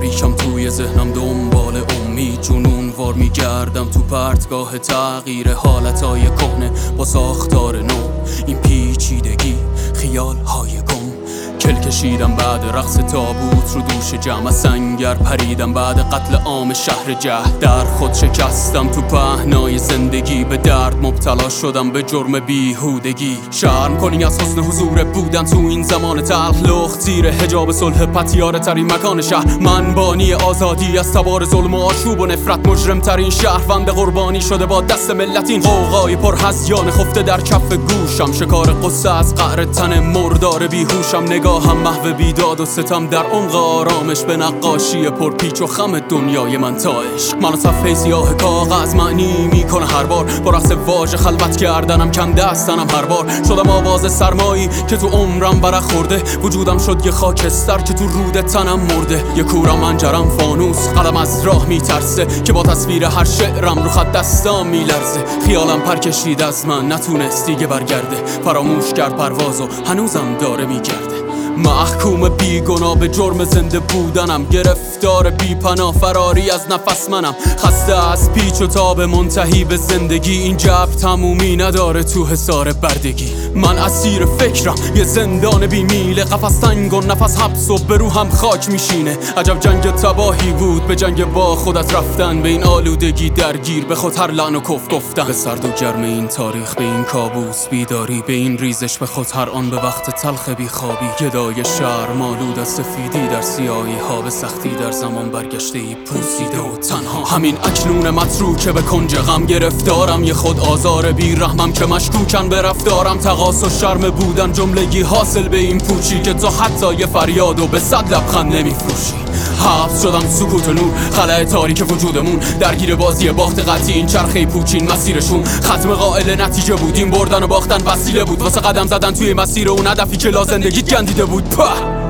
تاریکم توی ذهنم دنبال امید جنون وار میگردم تو پرتگاه تغییر حالتهای کهنه با ساختار نو. این پیچیدگی خیال های گم کل کشیدم بعد رقص تابوت رو دوش جمع سنگر پریدم بعد قتل عام شهر جهل در خود شکستم تو پهنای زندگی به درد مبتلا شدم به جرم بیهودگی. شرم کنی از حسن حضور بودن تو این زمان تلخ لخت زیر حجاب صلح پتیاره ترین مکان شهر. من بانی آزادی از تبار ظلم و آشوب و نفرت مجرم ترین شهروند قربانی شده با دست ملت. این قوقای پر هذیان خفته در کف گوشم شکار قصه از قعر تن مردار بیهوشم. نگاهم محو بیداد و ستم در عمق آرامش به نقاشی پر پیچ و خم دنیای من تا عشق. منو صفحه سیاه کاغذ معنی میکنه هر بار با رقص واژه خلوت کردنم کم دستنم هر بار. شدم آواز سرمایی که تو عمرم برخورده وجودم شد یه خاکستر که تو رود تنم مرده. یه کورم منجرم فانوس قلم از راه میترسه که با تصویر هر شعرم رو خط دستام میلرزه. خیالم پر کشید از من نتونست دیگه برگرده فراموش کرد پروازو هنوزم داره میگرده. محکوم بیگناه به جرم زنده بودنم گرفتار بیپناه فراری از نفس منم خسته از پیچ و تاب منتهی به زندگی. این جبر تمومی نداره تو حصار بردگی. من اسیر فکرم یه زندان بی میله قفس تنگ و نفس حبس و به روحم خاک میشینه. عجب جنگ تباهی بود به جنگ با خودت رفتن به این آلودگی درگیر به خود هر لعن و کف گفتن. به سرد و گرم این تاریخ به این کابوس بیداری به این ریزش به خود هر آن به وقت تلخ بیخوابی. گدای شهر مالود از سفیدی در سیاهی ها به سختی در زمان برگشته ای پوسیده و تنها. همین اکنون متروکه به کنج غم گرفتارم یه خود آزار بی رحمم که مشکوکن به رفتارم. تقاص و شرم بودن جملگی حاصل به این پوچی که تو حتی یه فریادو به 100 لبخند نمیفروشی. حبس شدم سکوت نور خلأ تاریک وجودمون درگیر بازی باخت قطعی این چرخه پوچین مسیرشون. ختم قائل نتیجه بود این بردن و باختن وسیله بود واسه قدم زدن توی مسیر اون هدفی که لا زندگیت گندیده بود.